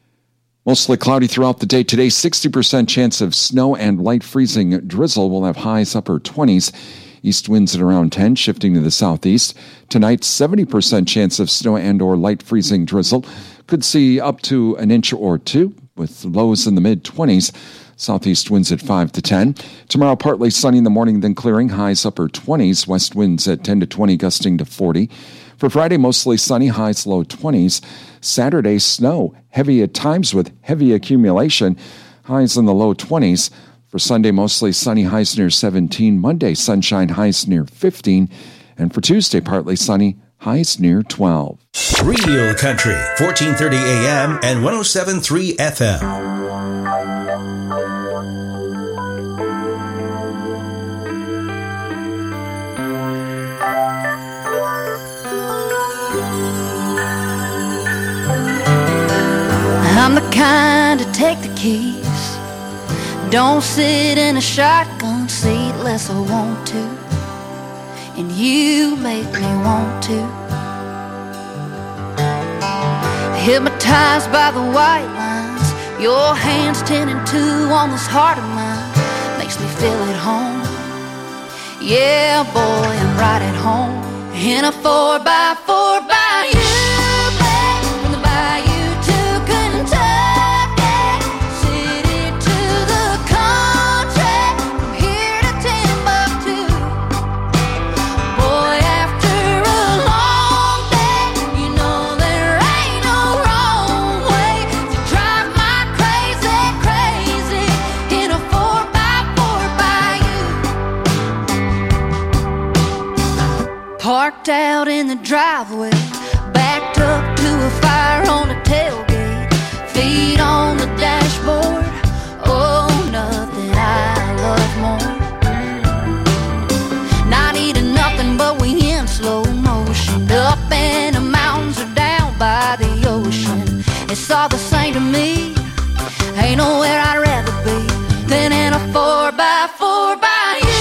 Mostly cloudy throughout the day today. sixty percent chance of snow and light freezing drizzle. We'll have highs upper twenties. East winds at around ten, shifting to the southeast. Tonight, seventy percent chance of snow and or light freezing drizzle. Could see up to an inch or two with lows in the mid-twenties. Southeast winds at five to ten. Tomorrow, partly sunny in the morning, then clearing. Highs upper twenties. West winds at ten to twenty, gusting to forty. For Friday, mostly sunny, highs low twenties. Saturday, snow, heavy at times with heavy accumulation, highs in the low twenties. For Sunday, mostly sunny, highs near seventeen. Monday, sunshine, highs near fifteen. And for Tuesday, partly sunny, highs near twelve. Real Country, fourteen thirty A M and one oh seven point three F M. I'm the kind to take the keys, don't sit in a shotgun seat unless I want to, and you make me want to. Hypnotized by the white lines, your hands ten and two on this heart of mine, makes me feel at home. Yeah, boy, I'm right at home in a four by four by you. Parked out in the driveway, backed up to a fire on the tailgate, feet on the dashboard. Oh, nothing I love more. Not eating nothing, but we in slow motion, up in the mountains or down by the ocean. It's all the same to me. Ain't nowhere I'd rather be than in a four by four by you.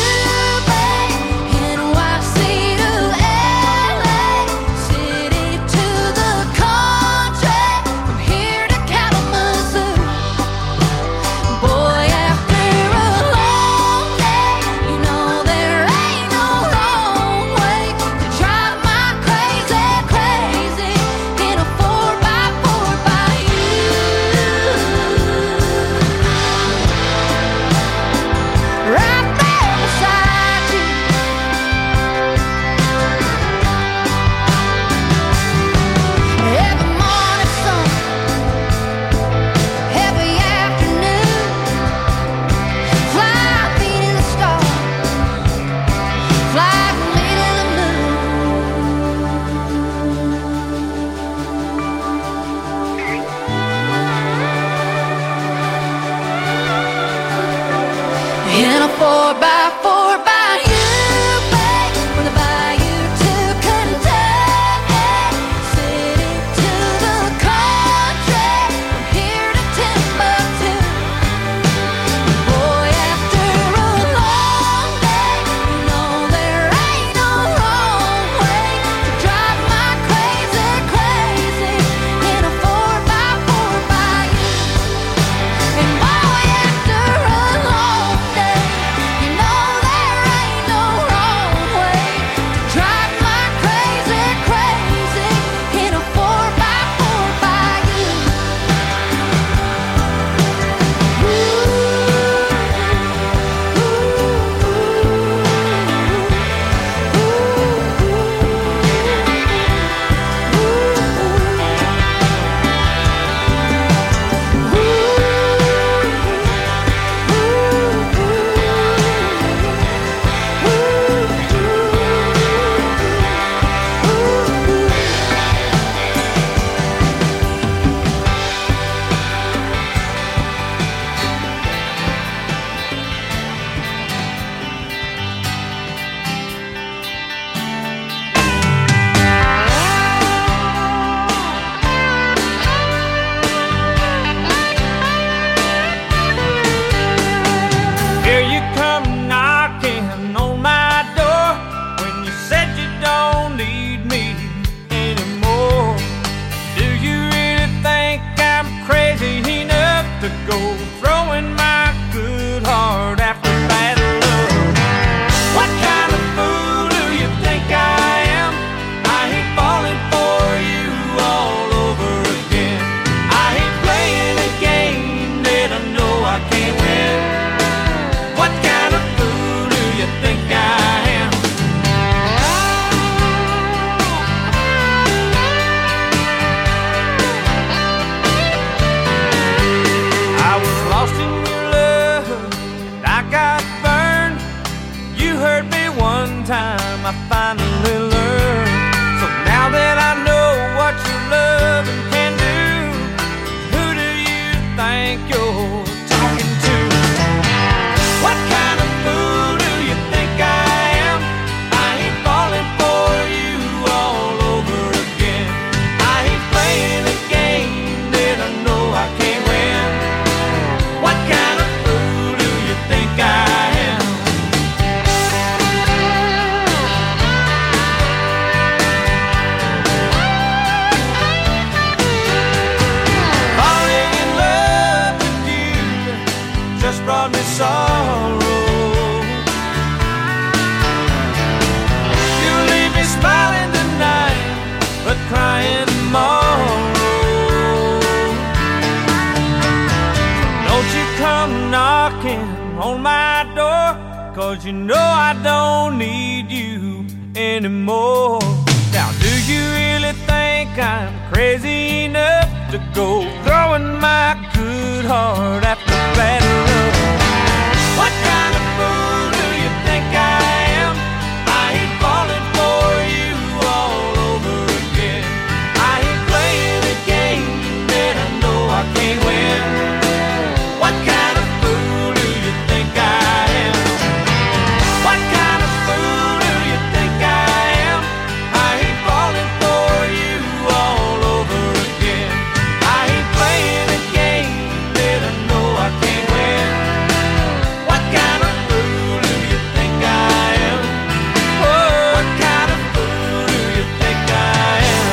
on my door, 'cause you know I don't need you anymore. Now do you really think I'm crazy enough to go throwing my good heart after bad love? What kind of fool do you think I am? I ain't falling for you all over again. I ain't playing a game that I know I can't win. What kind of fool do you think I am? What kind of fool do you think I am? I ain't falling for you all over again. I ain't playing a game that I know I can't win. What kind of fool do you think I am? Oh, what kind of fool do you think I am?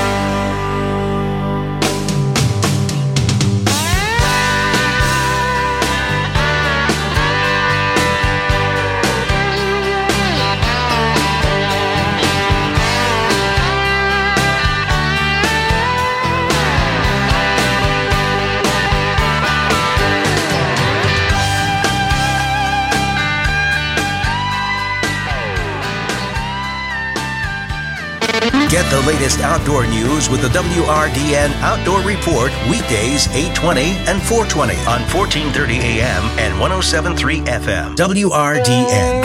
Get the latest outdoor news with the W R D N Outdoor Report weekdays eight twenty and four twenty on fourteen thirty A M and one oh seven point three F M. W R D N.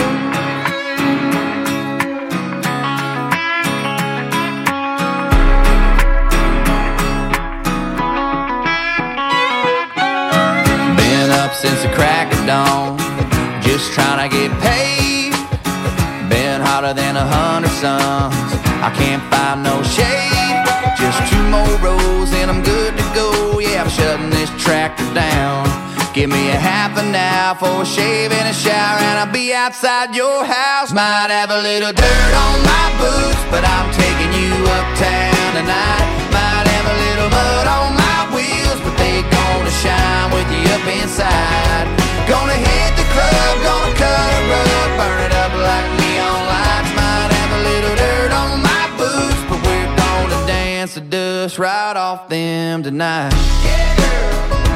Been up since the crack of dawn, just trying to get paid. Been hotter than a hundred suns, I can't find no shade. Just two more rows and I'm good to go. Yeah, I'm shutting this tractor down. Give me a half an hour for a shave and a shower, and I'll be outside your house. Might have a little dirt on my boots, but I'm taking you uptown tonight. Might have a little mud on my wheels, but they gonna shine with you up inside. Gonna hit the club, gonna cut a rug, burn it up like neon lights. Might have a little dirt on my boots, but we're gonna dance the dust right off them tonight. Yeah, girl.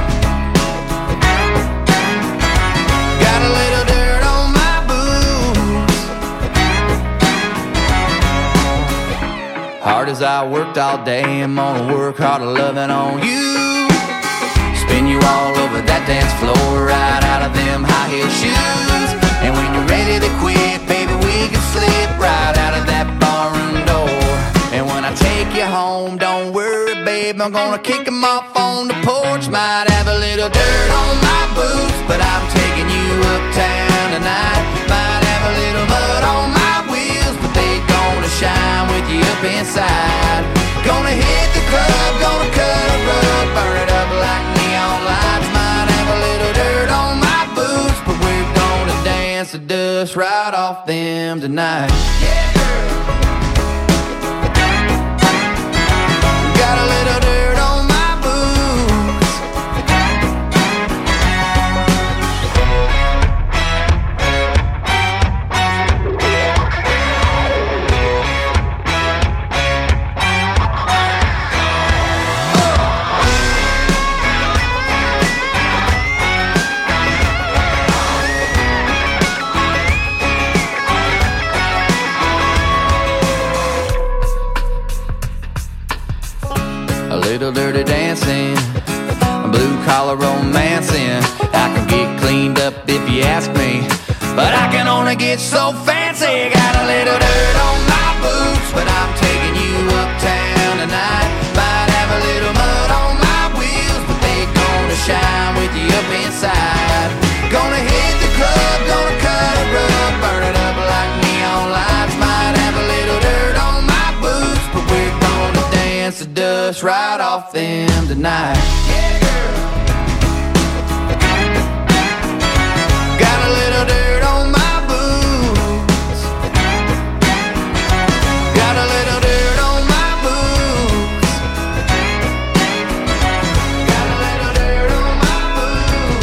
Got a little dirt on my boots. Hard as I worked all day, I'm gonna work harder loving on you. Spin you all over that dance floor, right out of them high heel shoes. And when you're ready to quit, baby, we can slip right out of that barroom door. And when I take you home, don't worry, babe, I'm gonna kick them off on the porch. Might have a little dirt on my boots, but I'm taking you uptown tonight. Might have a little mud on my wheels, but they gonna shine with you up inside. Gonna hit the club, gonna cut a rug, burn it up like neon lights. Might have a little dirt on my boots, but we're gonna dance the dust right off them tonight. Yeah, girl. Got a little dirt on my boots. A little dirty dancing, blue collar romancing. I can get cleaned up if you ask me, but I can only get so fancy. Got a little dirt on my boots, but I'm taking you uptown tonight. Might have a little mud on my wheels, but they gonna shine with you up inside. Gonna hit the club, gonna cut a rug, burn it up like neon lights. Might have a little dirt on my boots, but we're gonna dance the dust right off them tonight. Yeah, girl. Got a little dirt on my boots. Got a little dirt on my boots. Got a little dirt on my boots.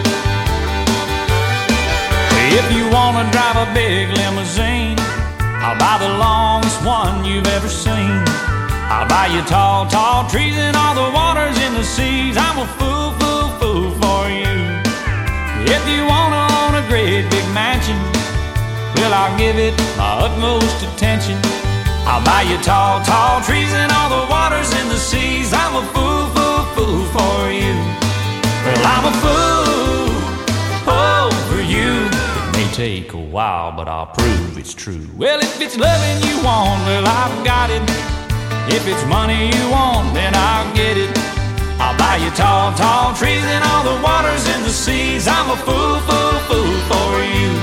If you wanna drive a big limousine, I'll buy the longest one you've ever seen. I'll buy you tall, tall trees and all the waters in the seas. I'm a fool, fool, fool for you. If you wanna own a great big mansion, well, I'll give it my utmost attention. I'll buy you tall, tall trees and all the waters in the seas. I'm a fool, fool, fool for you. Well, I'm a fool, oh, for you. It may take a while, but I'll prove it's true. Well, if it's loving you want, well, I've got it. If it's money you want, then I'll get it. I'll buy you tall, tall trees and all the waters in the seas. I'm a fool, fool, fool for you.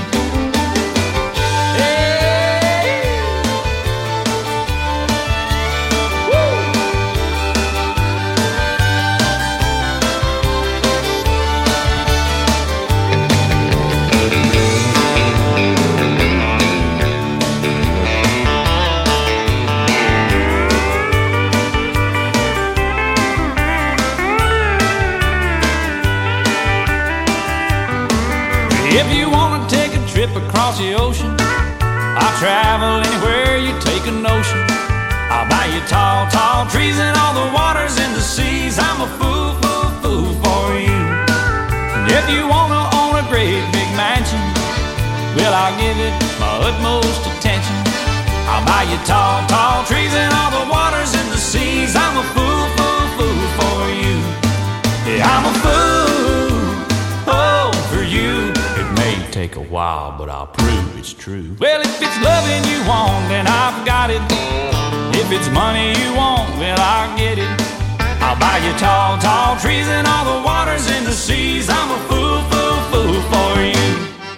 If you want to take a trip across the ocean, I'll travel anywhere you take a notion. I'll buy you tall, tall trees and all the waters in the seas. I'm a fool, fool, fool for you. And if you want to own a great big mansion, well, I'll give it my utmost attention. I'll buy you tall, tall trees and all the waters in the seas. I'm a fool, fool, fool for you. Yeah, I'm a fool, oh, for you. Take a while, but I'll prove it's true. Well, if it's loving you want, then I've got it. If it's money you want, well, I'll get it. I'll buy you tall, tall trees and all the waters in the seas. I'm a fool, fool, fool for you.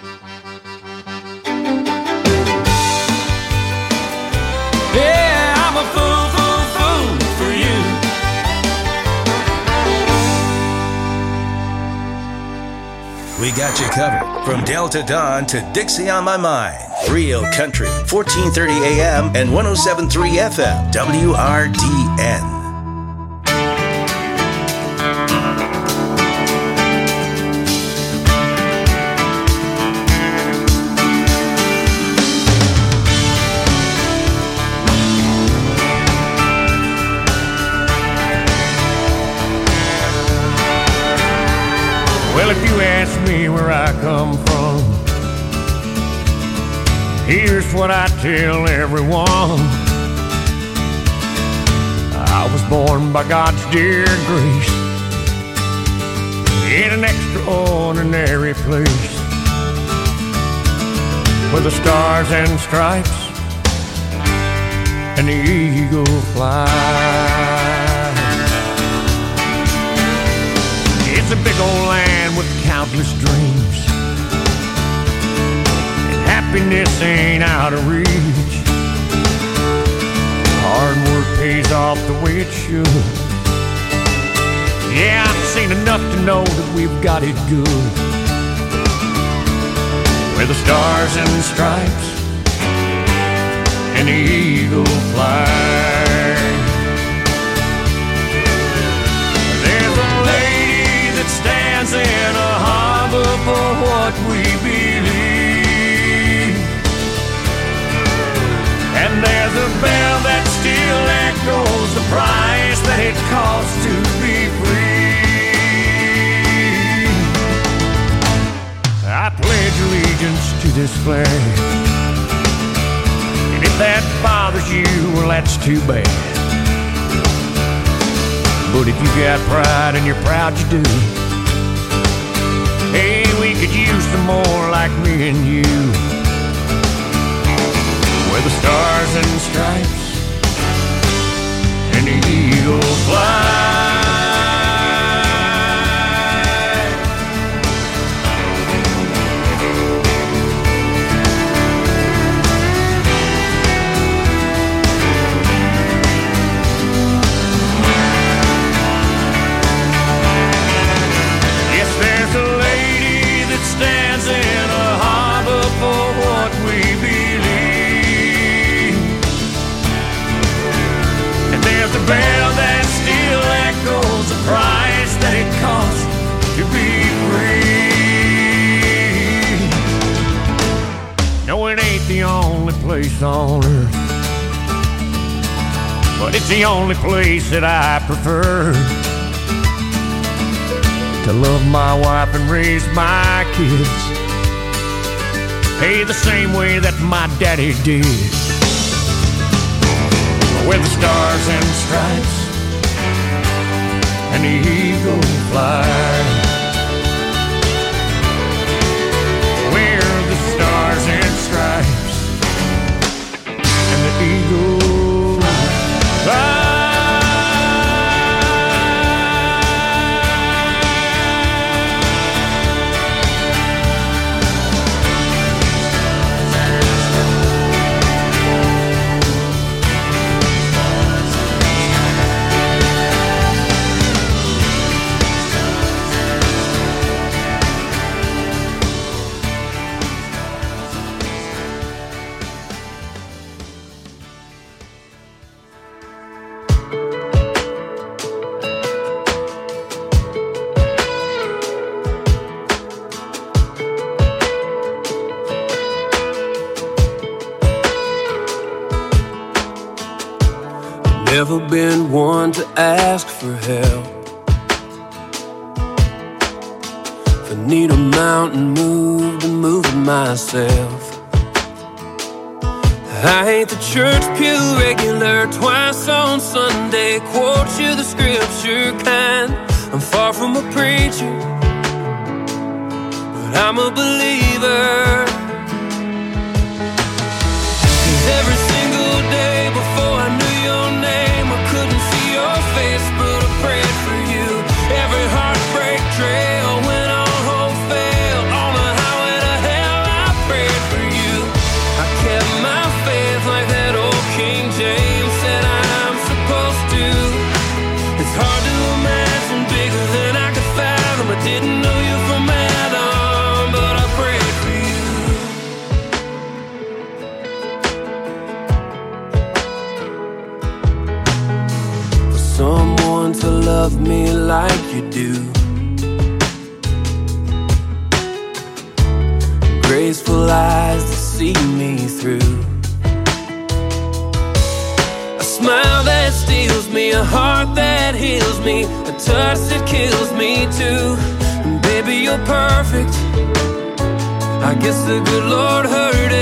Yeah, I'm a fool, fool, fool for you. We got you covered. From Delta Dawn to Dixie on My Mind. Real Country, fourteen thirty A M and one oh seven point three F M. W R D N. Well, if you ask me where I come from, here's what I tell everyone. I was born by God's dear grace in an extraordinary place where the stars and stripes and the eagle fly. It's a big old land with countless dreams, and happiness ain't out of reach. Hard work pays off the way it should. Yeah, I've seen enough to know that we've got it good, where the stars and stripes and the eagle fly. There's a lady that stands in a harbor for what we believe, and there's a bell that still echoes the price that it costs to be free. I pledge allegiance to this flag, and if that bothers you, well, that's too bad. But if you got pride and you're proud you do, hey, we could use some more like me and you, where the stars and stripes and the eagle fly. Stands in a harbor for what we believe, and there's a bell that still place on earth, but it's the only place that I prefer to love my wife and raise my kids, hey, the same way that my daddy did. With the stars and stripes and the eagle fly. Where the stars and stripes and the eagle fly. Never been one to ask for help. If I need a mountain moved, to move it myself. I ain't the church pew regular, twice on Sunday, quote you the scripture kind. I'm far from a preacher, but I'm a believer. 'Cause every single day before I knew your name, I couldn't see your face, but I prayed for you. Every heartbreak trail went on hope failed. On the highway to hell, I prayed for you. I kept my faith like that old King James said I'm supposed to. It's hard to imagine bigger than I could fathom. I didn't know you from Adam, but I prayed for you. Someone to love me like you do, graceful eyes to see me through, a smile that steals me, a heart that heals me, a touch that kills me too. And baby, you're perfect, I guess the good Lord heard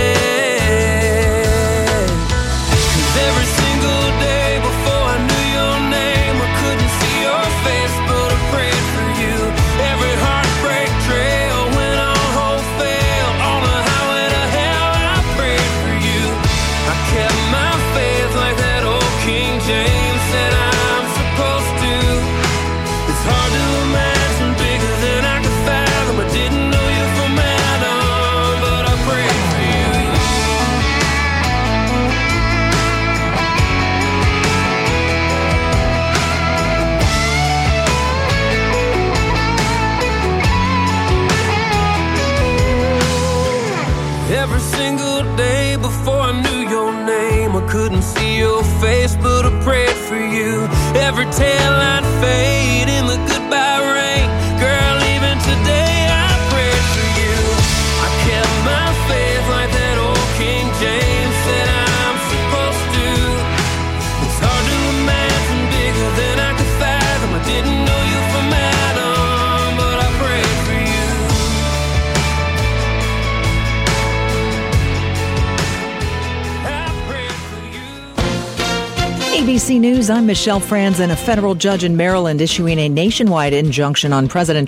it. 'Cause every single day before I knew your name, I couldn't see your face, but I prayed for you. Every heartbreak trail went on hope failed. On the highway to hell, I prayed for you. I kept my faith like that old King James said I'm supposed to. It's hard to imagine bigger than I could fathom. I didn't know you from Adam, but I prayed for you. Every single day before I knew your name, I couldn't see your face, but I prayed for you. Every tail I'd fade in the goodbye rain. Girl, even today I prayed for you. I kept my faith like that old King James said I'm supposed to. It's hard to imagine bigger than I could fathom. I didn't know you from Adam, but I prayed for you. A B C News, I'm Michelle Franzen. A federal judge in Maryland issuing a nationwide injunction on President